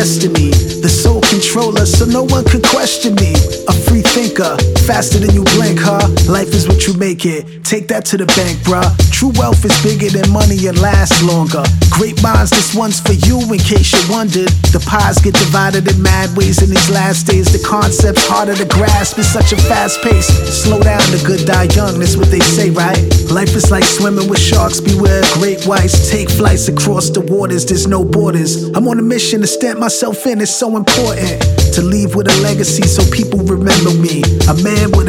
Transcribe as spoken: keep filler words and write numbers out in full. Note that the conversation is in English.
destiny. The sole controller, so no one could question me. A free thinker, faster than you blink, huh? Life is what you make it. Take that to the bank, bruh. True wealth is bigger than money and lasts longer. Great minds, this one's for you in case you wondered. The pies get divided in mad ways in these last days. The concept's harder to grasp, it's such a fast pace. Slow down, the good die young, that's what they say, right? Life is like swimming with sharks, beware great whites. Take flights across the waters, there's no borders. I'm on a mission to stamp myself in, it's so important to leave with a legacy so people remember me. A man with a